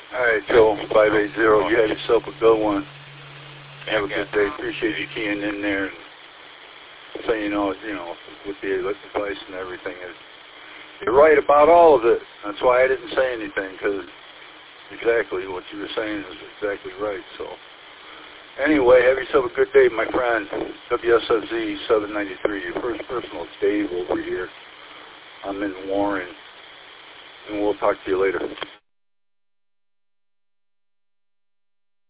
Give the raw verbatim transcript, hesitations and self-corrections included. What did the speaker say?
All right, Joe, five eight zero. You have yourself a good one. Have a good day. Appreciate you keying in there and saying, you know, you know, with the advice and everything. You're right about all of it. That's why I didn't say anything, because exactly what you were saying is exactly right. So anyway, have yourself a good day, my friend. W S S Z seven ninety-three, your first personal Dave over here. I'm in Warren, and we'll talk to you later.